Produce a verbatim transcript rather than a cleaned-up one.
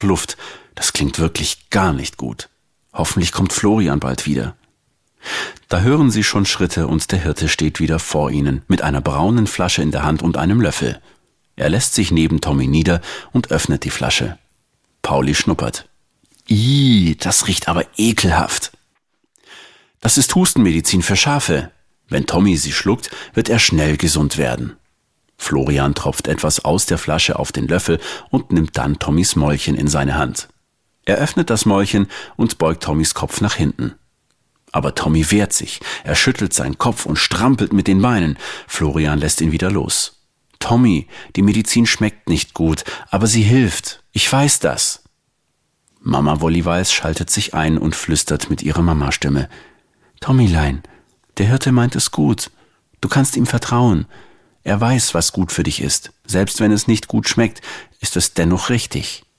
Luft. Das klingt wirklich gar nicht gut. Hoffentlich kommt Florian bald wieder. Da hören sie schon Schritte und der Hirte steht wieder vor ihnen mit einer braunen Flasche in der Hand und einem Löffel. Er lässt sich neben Tommy nieder und öffnet die Flasche. Pauli schnuppert. Ih, das riecht aber ekelhaft. Das ist Hustenmedizin für Schafe. Wenn Tommy sie schluckt, wird er schnell gesund werden. Florian tropft etwas aus der Flasche auf den Löffel und nimmt dann Tommys Mäulchen in seine Hand. Er öffnet das Mäulchen und beugt Tommys Kopf nach hinten. Aber Tommy wehrt sich. Er schüttelt seinen Kopf und strampelt mit den Beinen. Florian lässt ihn wieder los. Tommy, die Medizin schmeckt nicht gut, aber sie hilft. Ich weiß das. Mama Wolliweiß schaltet sich ein und flüstert mit ihrer Mamastimme. Tommylein, der Hirte meint es gut. Du kannst ihm vertrauen. Er weiß, was gut für dich ist. Selbst wenn es nicht gut schmeckt, ist es dennoch richtig.